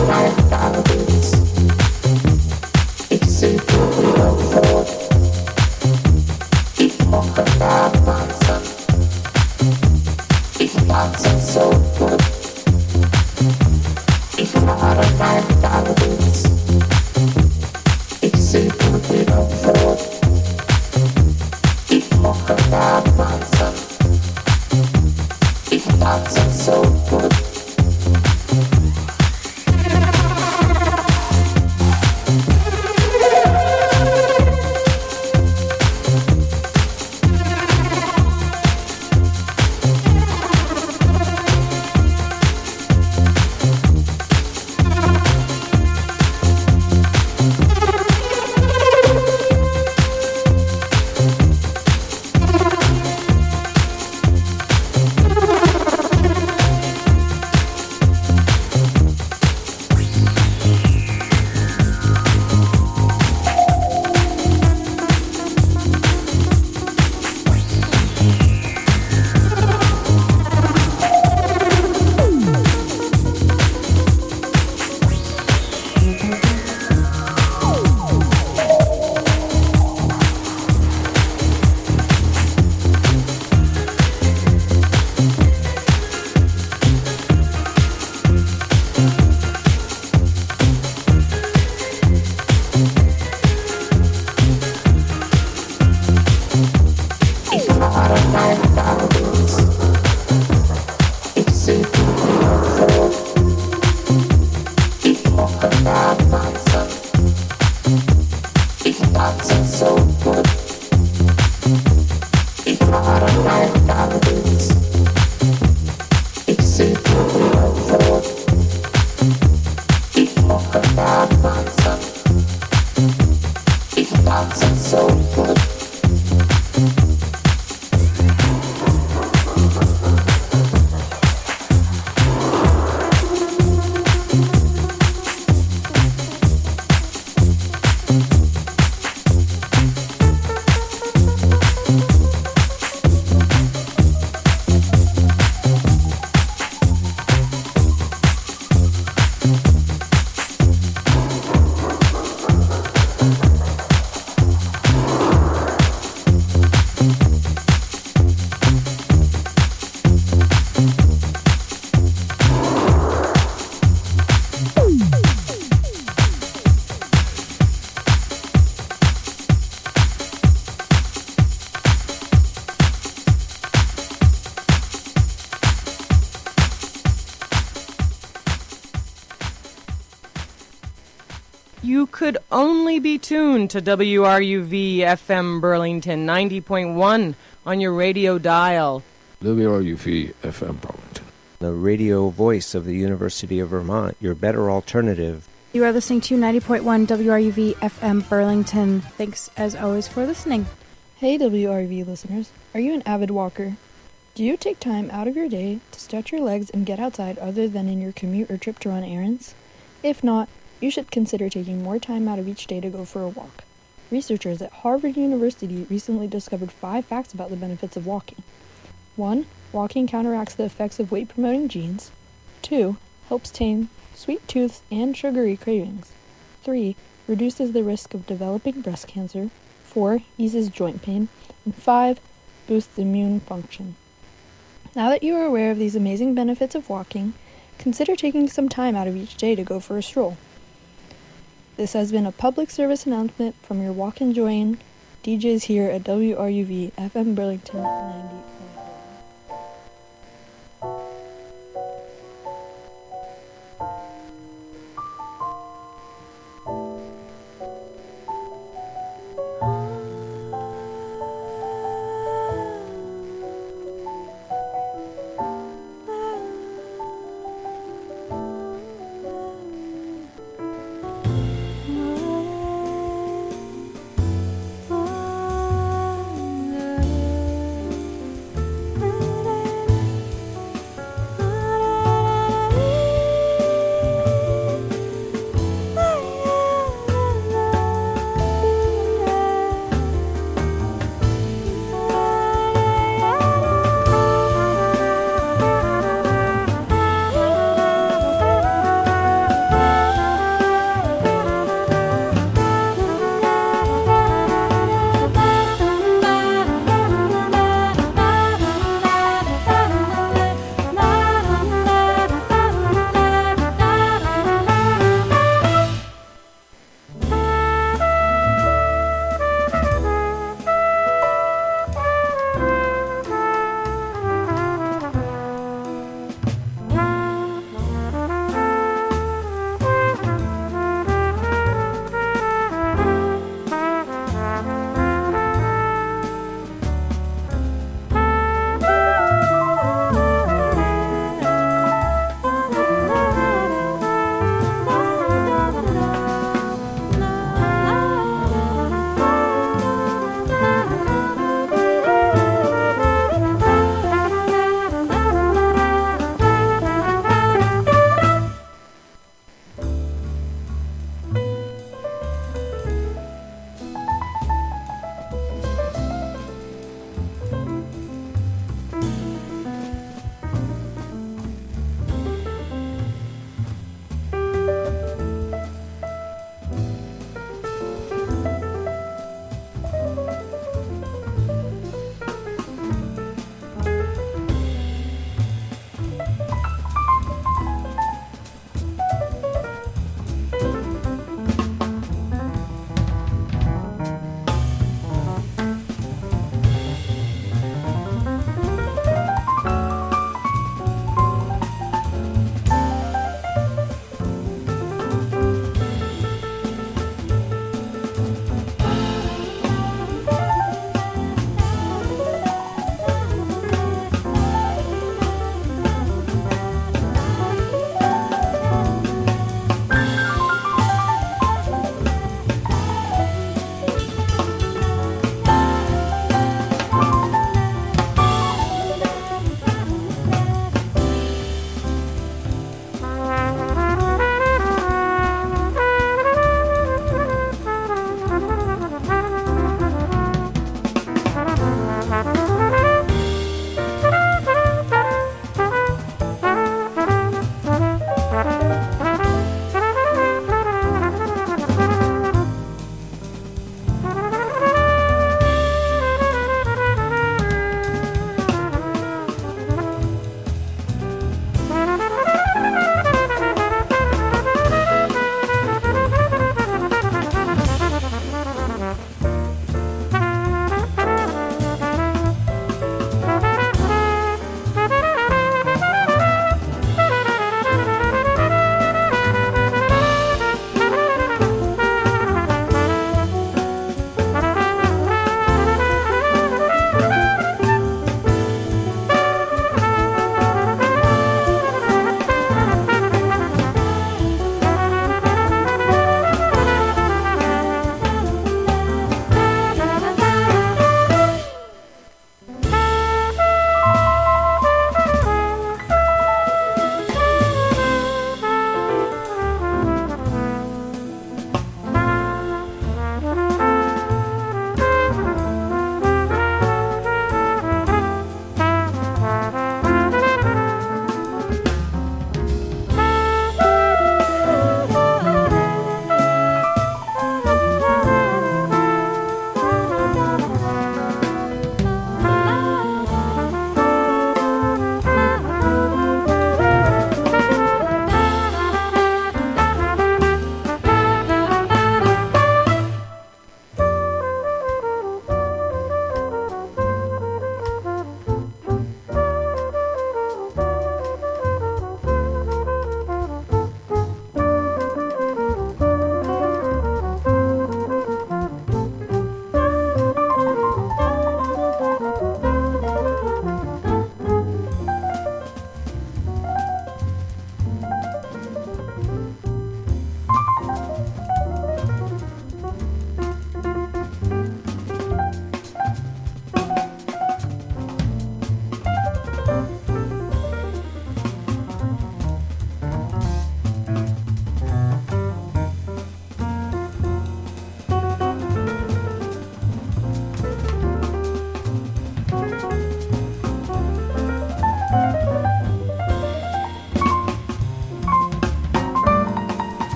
You could only be tuned to WRUV FM Burlington 90.1 on your radio dial. WRUV FM Burlington, the radio voice of the University of Vermont, your better alternative. You are listening to 90.1 WRUV FM Burlington. Thanks, as always, for listening. Hey, WRUV listeners. Are you an avid walker? Do you take time out of your day to stretch your legs and get outside other than in your commute or trip to run errands? If not, you should consider taking more time out of each day to go for a walk. Researchers at Harvard University recently discovered 5 facts about the benefits of walking. 1. Walking counteracts the effects of weight-promoting genes. 2. Helps tame sweet tooth and sugary cravings. 3. Reduces the risk of developing breast cancer. 4. Eases joint pain. And 5. Boosts immune function. Now that you are aware of these amazing benefits of walking, consider taking some time out of each day to go for a stroll. This has been a public service announcement from your walk-enjoying DJs here at WRUV FM Burlington 90.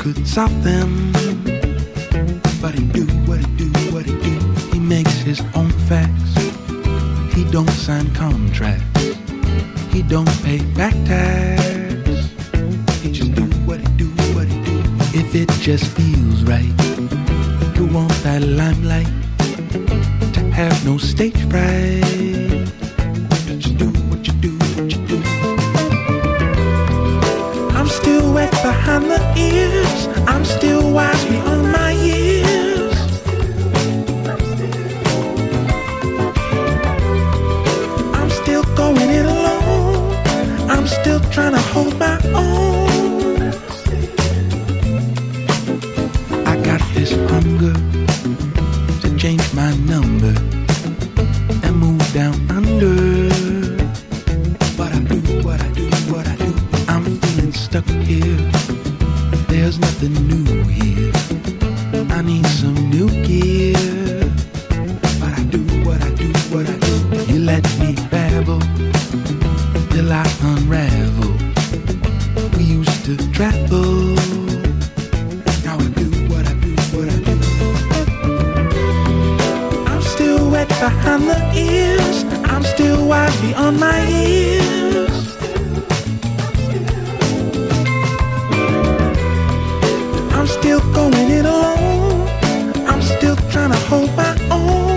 could solve them. But he do what he do, what he do. He makes his own facts. He don't sign contracts. He don't pay back tax. He just do what he do, what he do. If it just feels right, you want that limelight, to have no stage fright. Just do what you do, what you do. I'm still wet behind the ears. I'm still wise beyond my years. I'm still going it alone. I'm still trying to hold my own. I got this hunger to change my number and move down under. But I do what I do, what I do. I'm feeling stuck here. There's nothing new here. I need some new gear. But I do what I do, what I do. You let me babble till I unravel. We used to travel. Now I do what I do, what I do. I'm still wet behind the ears. I'm still wise beyond my years. I'm still going it alone. I'm still trying to hold my own.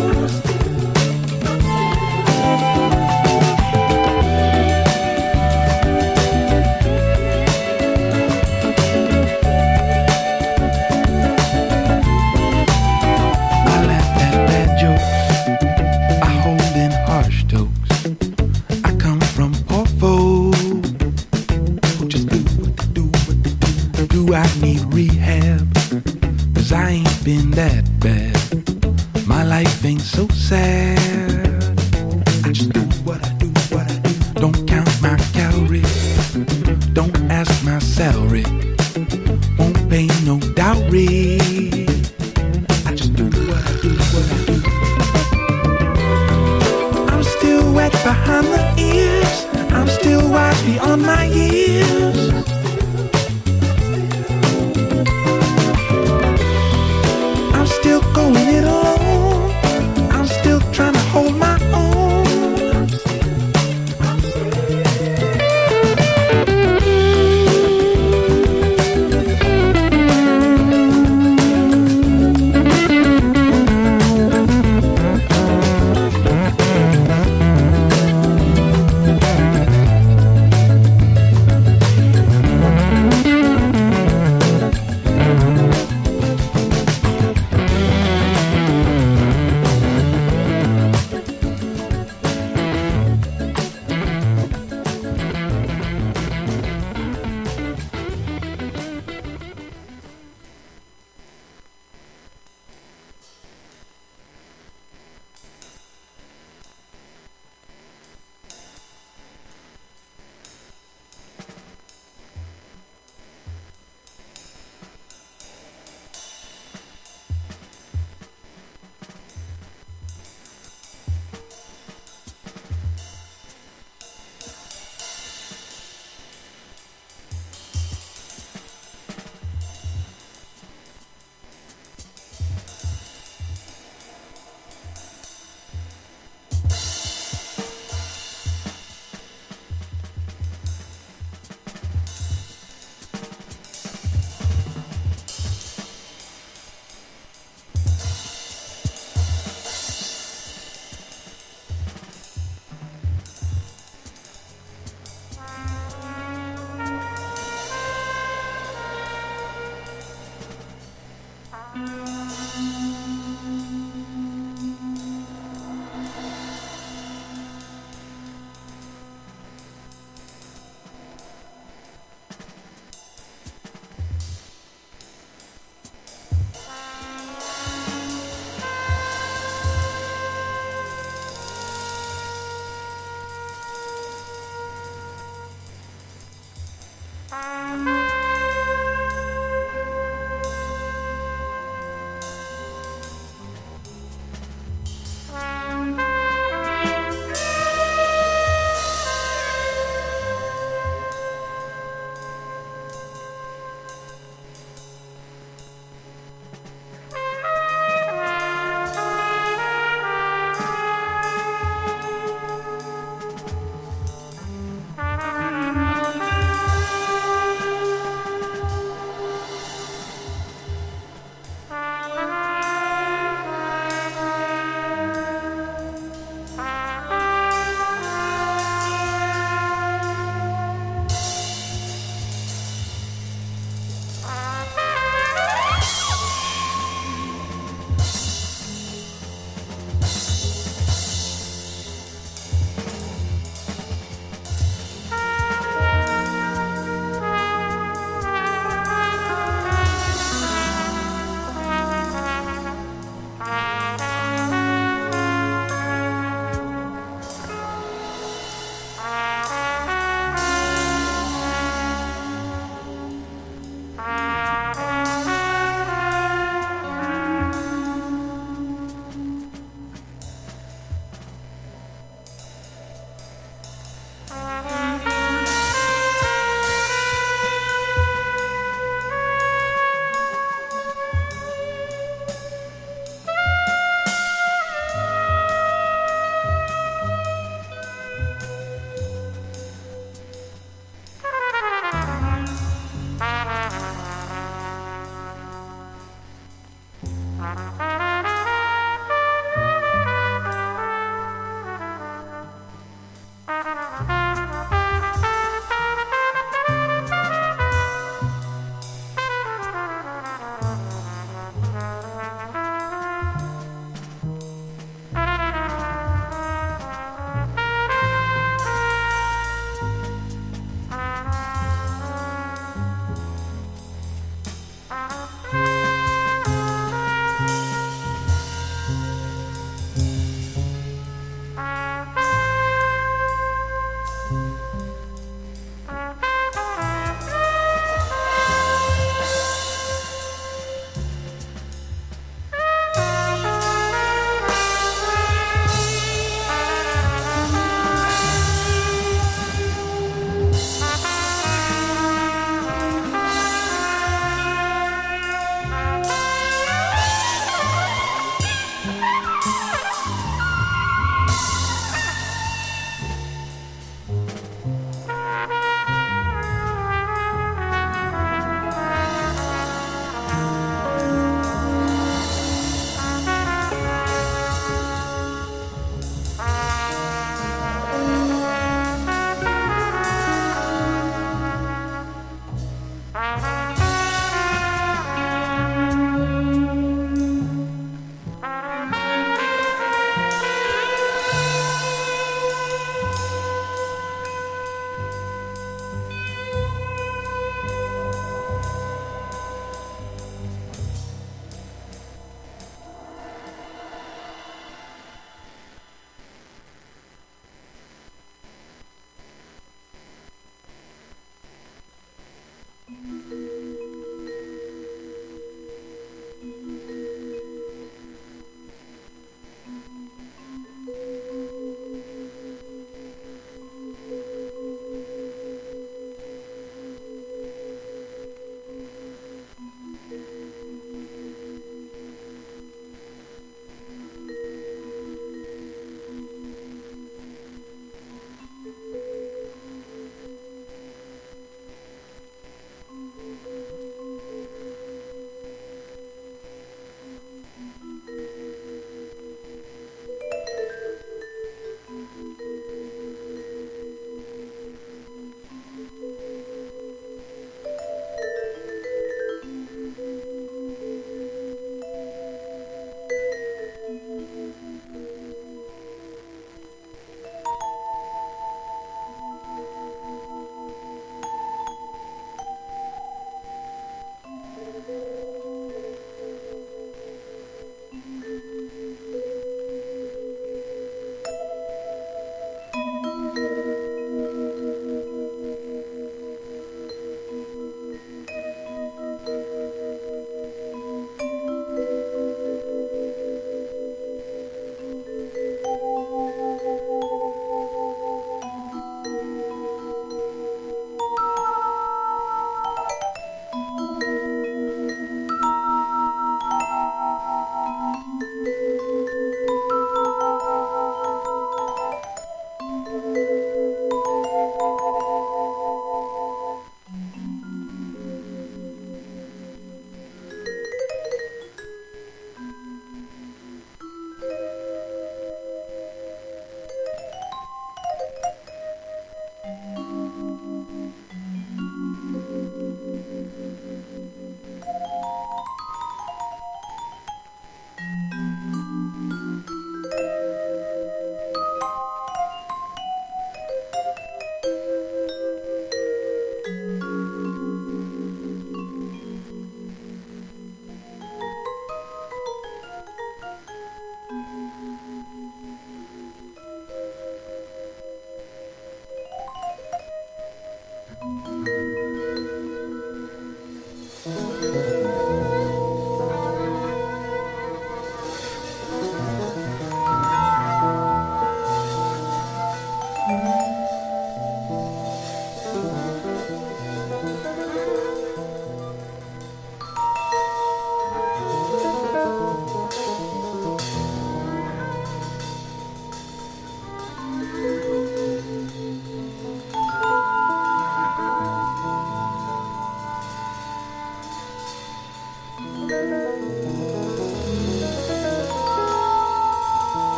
I laugh at bad jokes. I hold in harsh tokes. I come from poor folk who just do what they do, what they do. Do I need rehab? 'Cause I ain't been that bad. My life ain't so sad. I just do what I do, what I do. Don't count my calories. Don't ask my salary. Won't pay no dowry. I just do what I do, what I do. I'm still wet behind the ears. I'm still wise beyond my years. I'm still going it alone. I'm still trying to hold my own.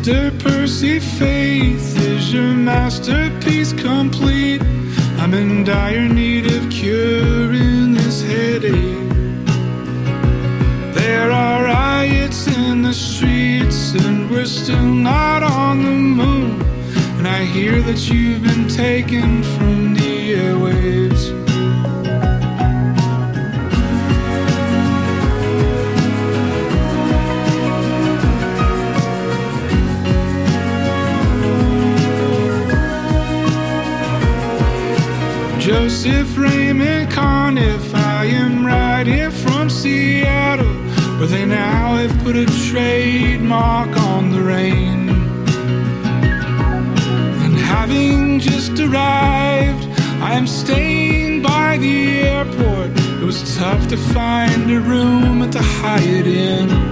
Mr. Percy Faith, is your masterpiece complete? I'm in dire need of curing this headache. There are riots in the streets, and we're still not on the moon. And I hear that you've been taken from the airwaves. Joseph Raymond Conniff, I am writing from Seattle, where they now have put a trademark on the rain. And having just arrived, I am staying by the airport. It was tough to find a room at the Hyatt Inn.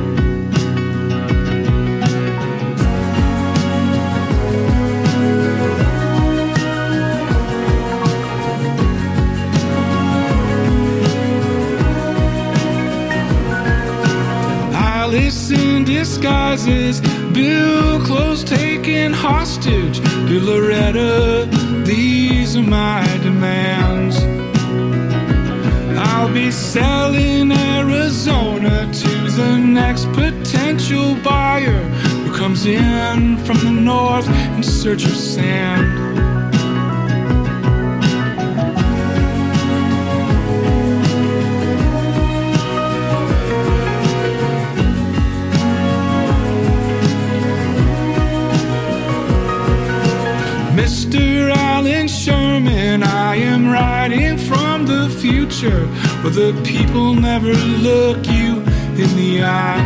Alice in disguises, Bill clothes taken hostage. Dear Loretta, these are my demands. I'll be selling Arizona to the next potential buyer who comes in from the north in search of sand. Mr. Alan Sherman, I am writing from the future, where the people never look you in the eye.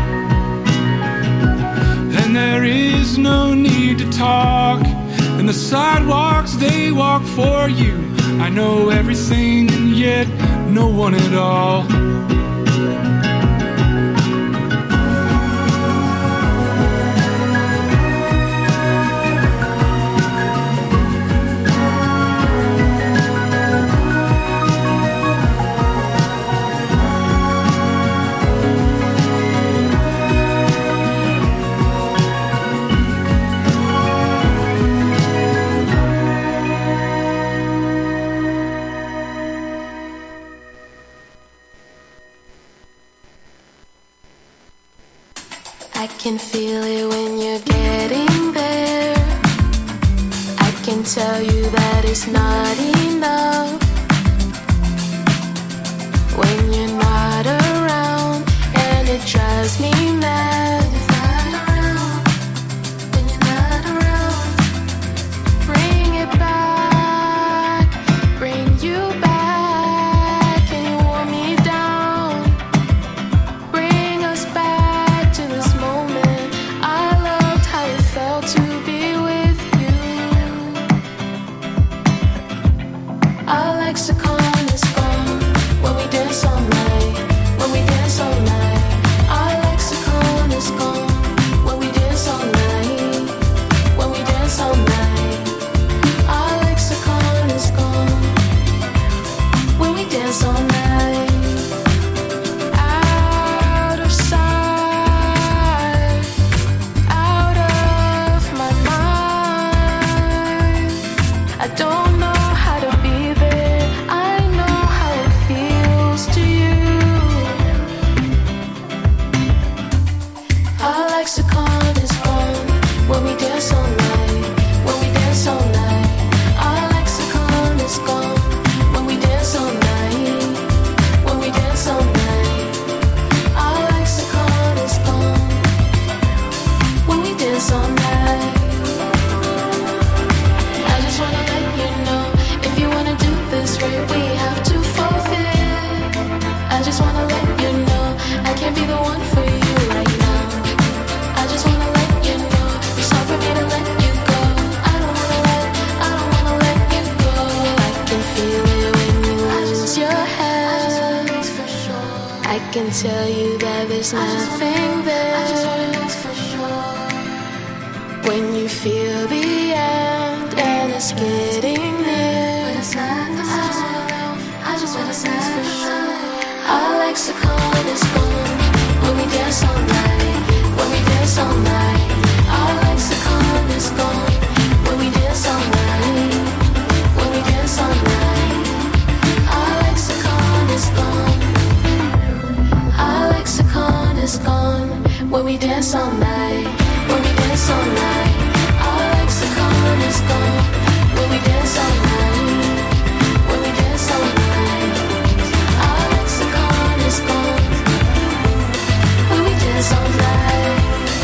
And there is no need to talk, and the sidewalks, they walk for you. I know everything and yet no one at all. I can feel it when you're getting there. I can tell you that it's not enough when you're not around, and it drives me mad. When you're not around, bring it back, bring you back, and you want me down. Bring us back to this moment. I loved how it felt to be with you. Our lexicon is gone when we dance all night. When we dance all night. Our lexicon is gone when we dance all night. When we dance all night. Our lexicon is gone when we dance all night. Out of sight, out of my mind. I don't know how to be there. I know how it feels to you. Our lexicon is gone when we dance all night. When we dance all night. Our lexicon is gone when we dance all night. When we dance all night. Our lexicon is gone when we dance all night. I just wanna let you know, if you wanna do this right, we have to forfeit. I just wanna let you know, I can't be the one for you right now. I just wanna let you know, it's hard for me to let you go. I don't wanna let you go. I can feel it when you lose your head. I can tell you that there's nothing there. When you feel the end and it's getting near. I just wanna say for sure. Our lexicon is gone when we dance all night. When we dance all night. Our lexicon dance all night, when we dance all night. Our lexicon is gone. When we dance all night, when we dance all night. Our lexicon is gone. When we dance all night.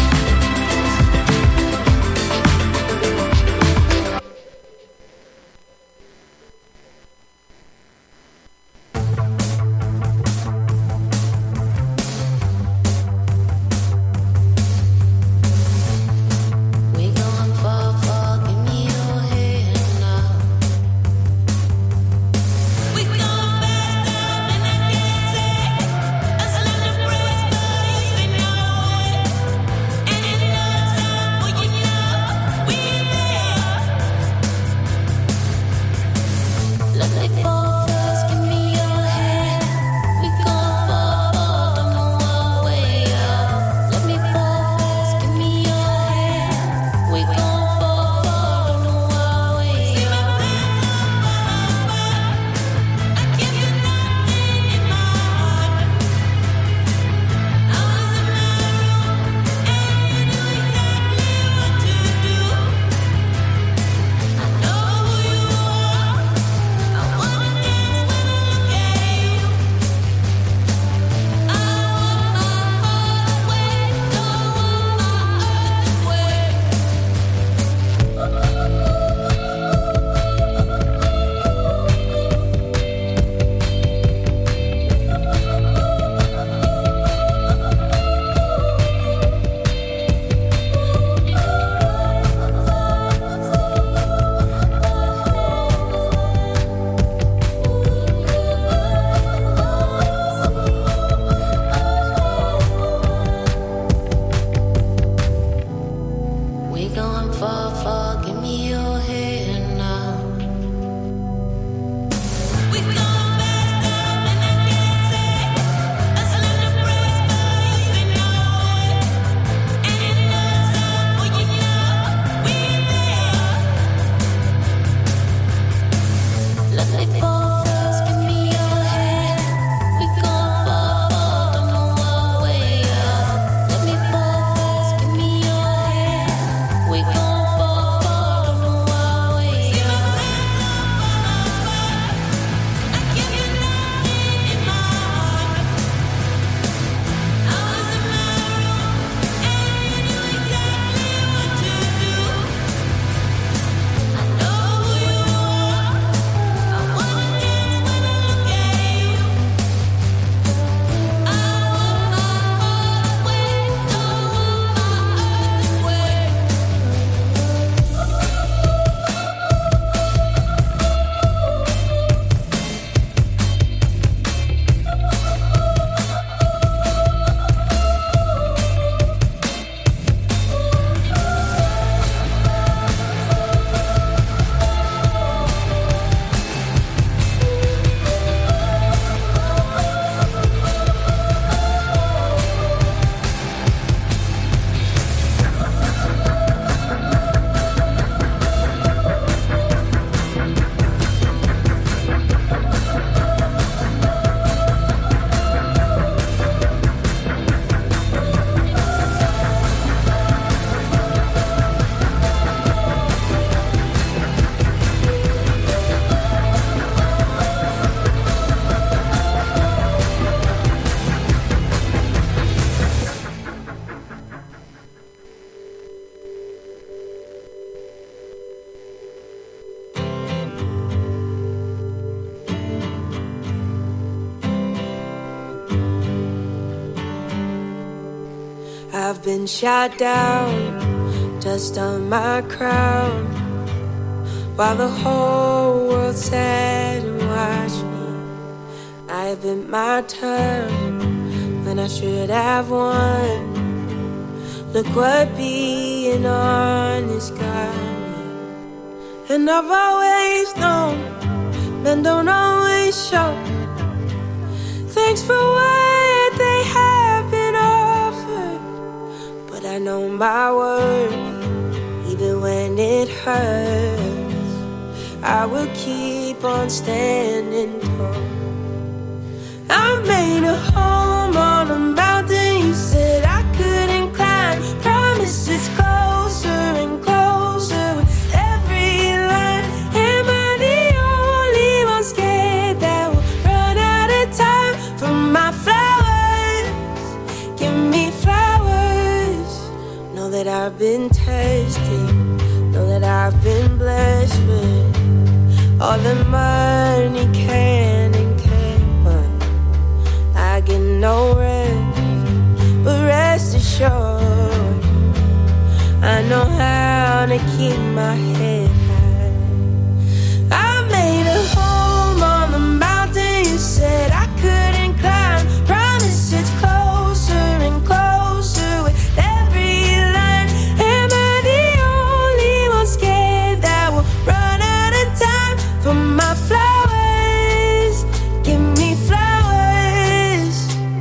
I've been shot down, dust on my crown, while the whole world sat and watched me. I bit my tongue when I should have won. Look what being honest got me. And I've always known men don't always show. Thanks for what they have been offered, but I know my worth, even when it hurts. I will keep on standing tall. I made a home on a mountain you said I couldn't climb. that I've been tested, know that I've been blessed with all the money can and can't, but I get no rest. But rest assured, I know how to keep my head high. I made a home on the mountain you said I couldn't climb. Promise it's closer and closer with every line. Am I the only one scared that we'll run out of time for my flowers? Give me flowers,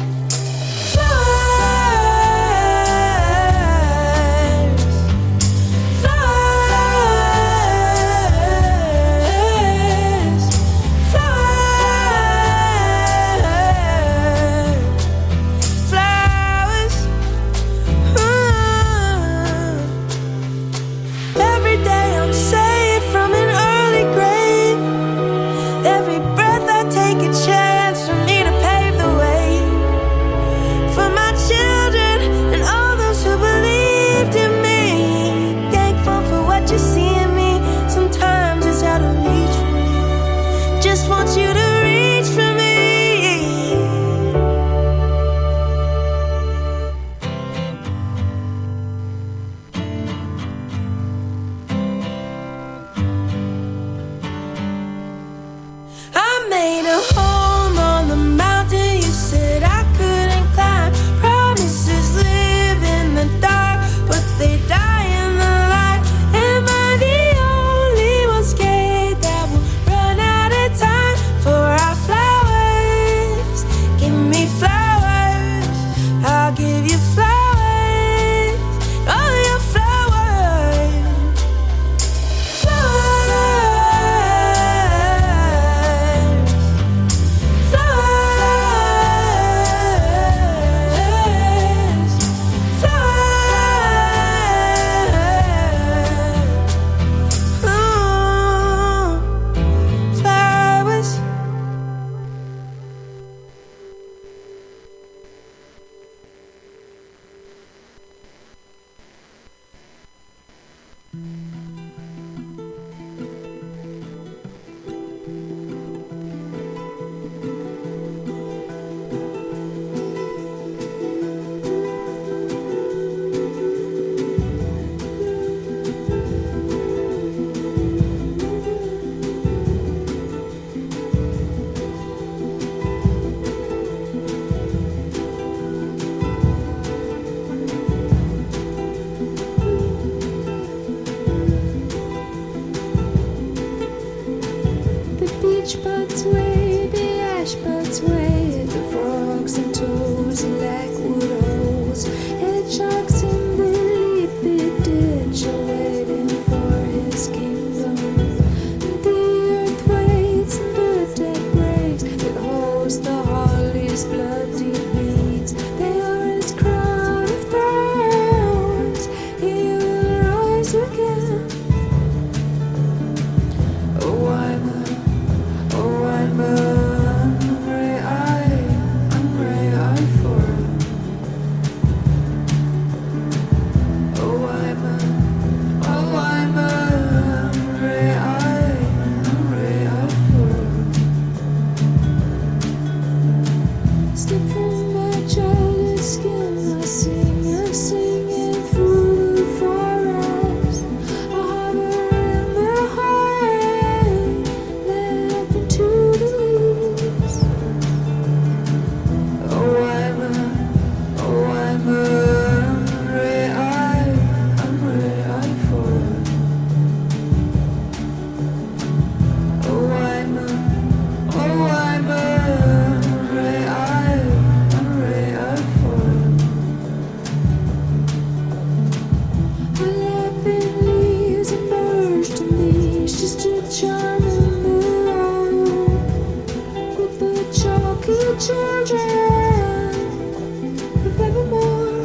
flowers, flowers, flowers, flowers. Every day I'm saved from an early grave. Every breath I take a chance for me to pave the way for my children and all those who believed in me. Thankful for what you see in me. Sometimes it's out of reach for me. Just want you to reach for me. I made a home on the mountain you said I couldn't climb. Promises live in the dark, but they die in the light. Am I the only one scared that we'll run out of time for our flowers? Give me flowers, I'll give you flowers, all your flowers, flowers, flowers, flowers, flowers. The beach bugs way, the ash bugs way, the frogs and toads and blackwood owls, hedgehogs in the leafy ditch are waiting for his kingdom. The earth waits and the dead breaks, it holds the holly's bloody beads. They are his crown of thorns, he will rise again. Oh, I'm for. Oh, I'm for. Step from my childhood skin, I sing, I'm singing through the forest. I hover in the high, led up into the leaves. Oh, I'm for. Oh, I'm for. Laughing leaves and birds to me, just a charm in the road. With the chalky children of evermore.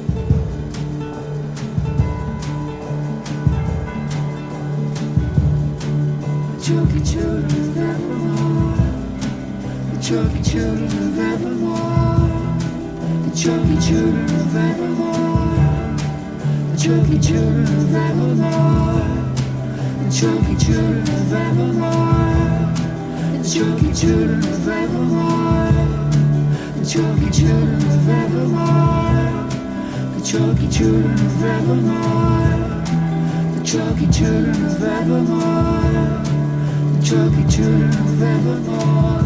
The chalky children of evermore. The chalky children of evermore. The chalky children of evermore. The chunky children of Evermore, the chunky children of Evermore, the chunky children of Evermore, the chunky children of Evermore, the chunky children of Evermore, the chunky children of Evermore, the chunky children of Evermore.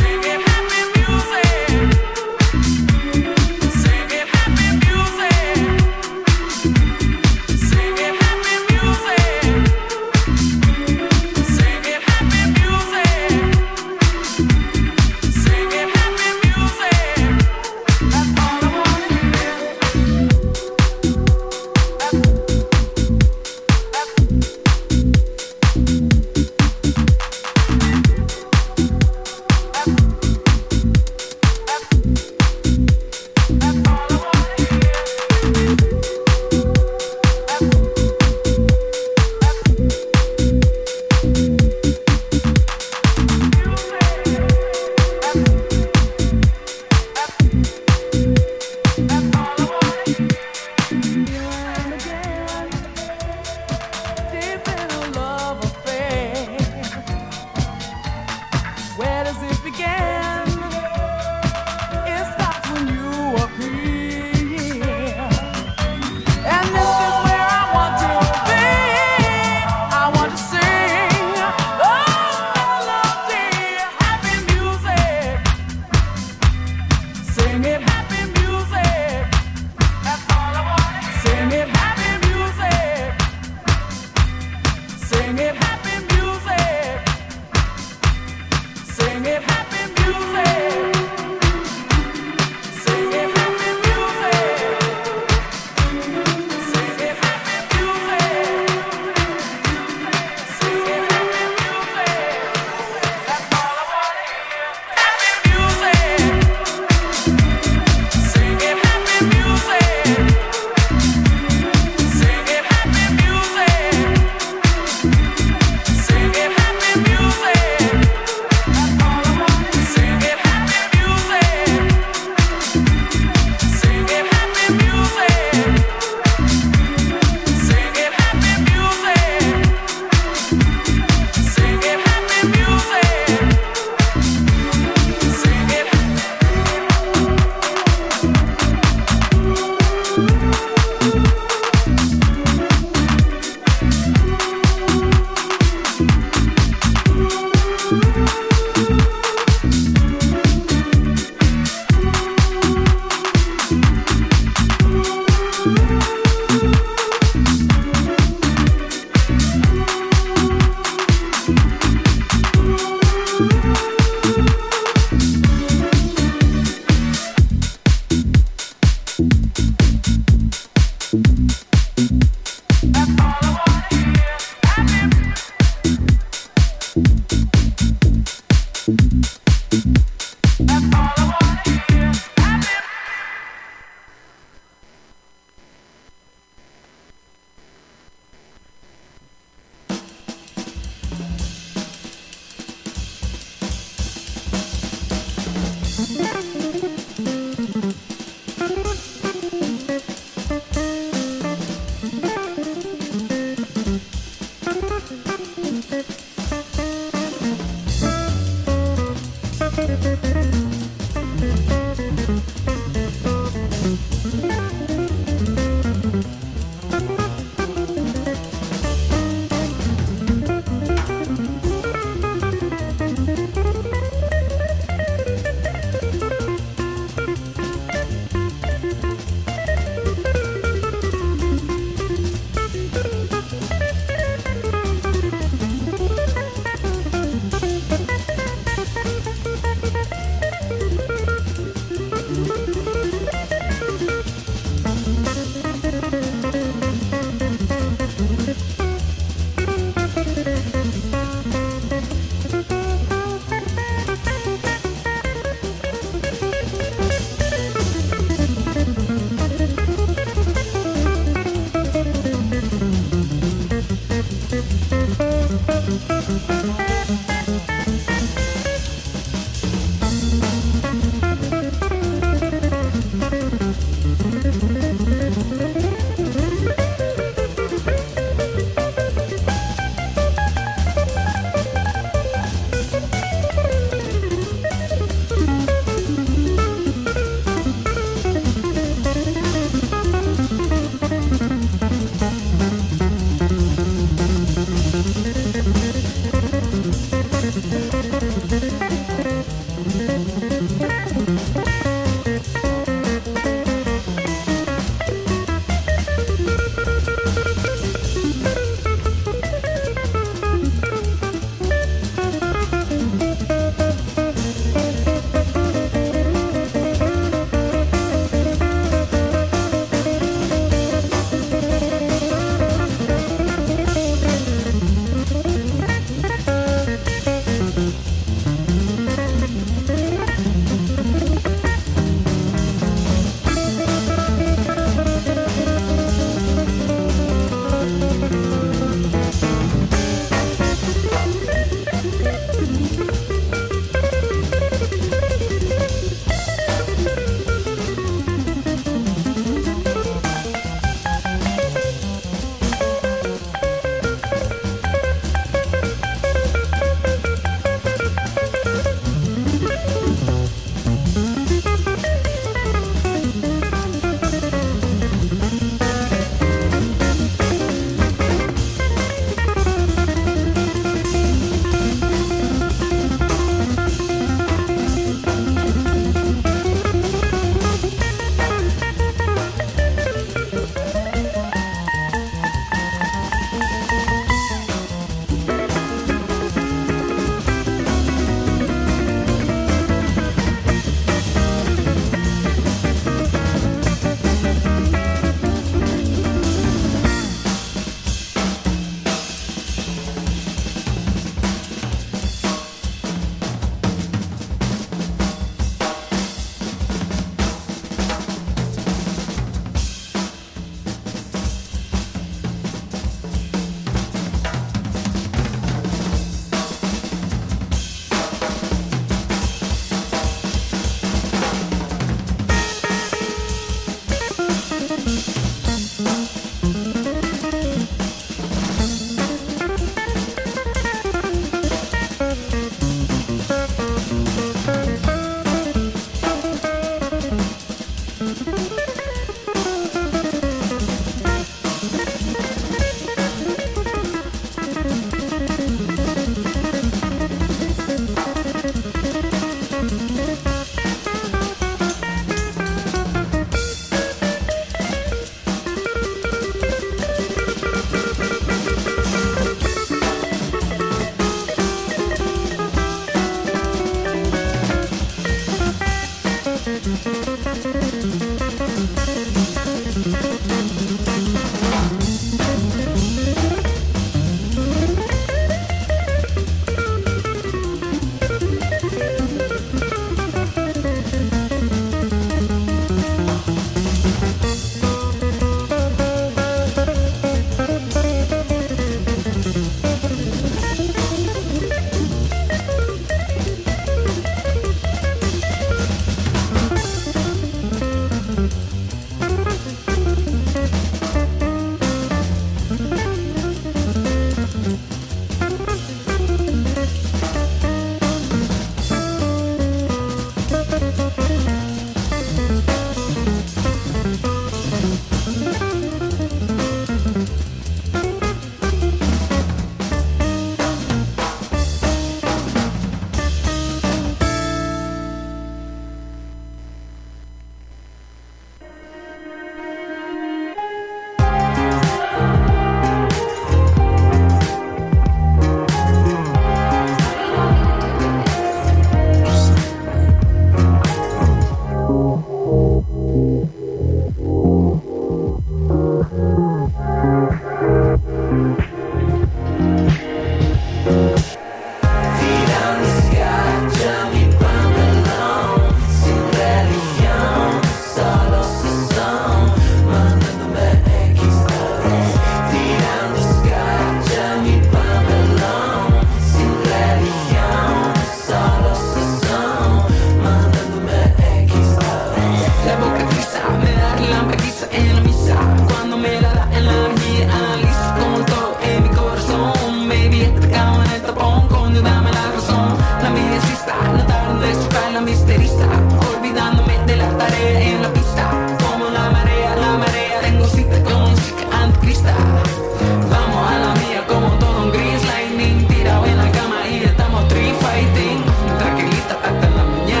Tranquilita hasta en la mañana.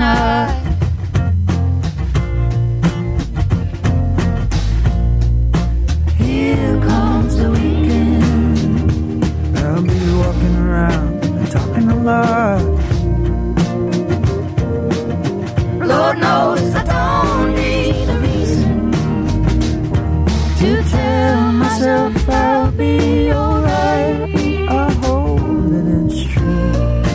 night. Here comes the weekend. I'll be walking around and talking a lot. Lord knows I don't need a reason to tell myself I'll be alright. I hope that it's true.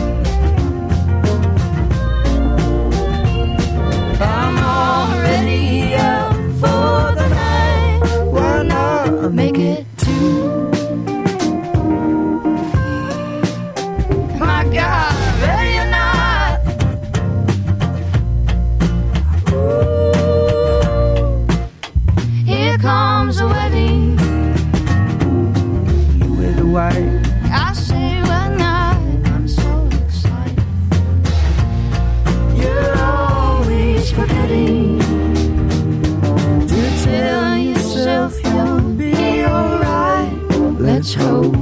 I'm already out for the night. Why not make it two? My God, ready or not? Ooh, here comes the wedding. You wear the white. I say why not? I'm so excited. You're always forgetting to tell yourself you'll be alright. Let's hope